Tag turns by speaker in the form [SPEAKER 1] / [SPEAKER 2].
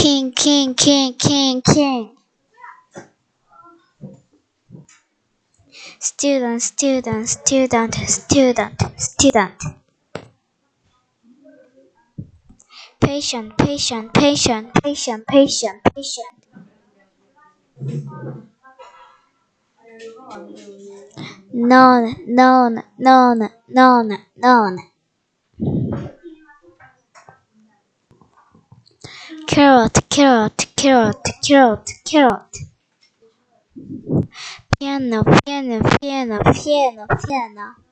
[SPEAKER 1] King, king, king, king, king. Student, student, student, student, student. Patient, patient, patient, patient, patient, patient. None, none, none, none, none. Carrot, carrot, carrot, carrot, carrot. Piano, piano, piano, piano, piano.